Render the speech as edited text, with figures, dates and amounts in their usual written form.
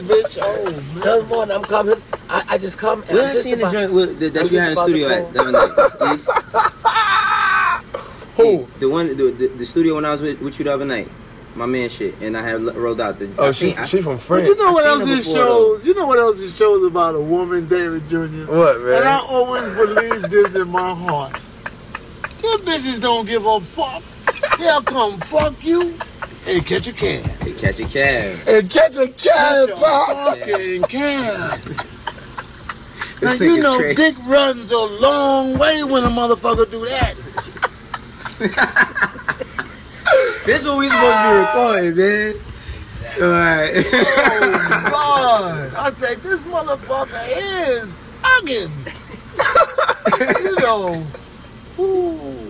bitch. Oh, man. The other morning, I'm coming. I just come. Where I seen the joint that you had in the studio at the other night? Who? The studio when I was with you the other night. My man shit. And I had rolled out the... She from France. But you know what else it shows? Though. You know what else it shows about a woman, David Jr.? What, man? And I always believe this in my heart. Them bitches don't give a fuck. They'll come fuck you and catch a cab. They catch a cab. And catch a cab, pop. Fucking cab. Now, This you nigga's know, crazy. dick runs a long way when a motherfucker do that. This is what we supposed to be recording, man. Alright. Oh, God. I said, this motherfucker is fucking. You know. Ooh.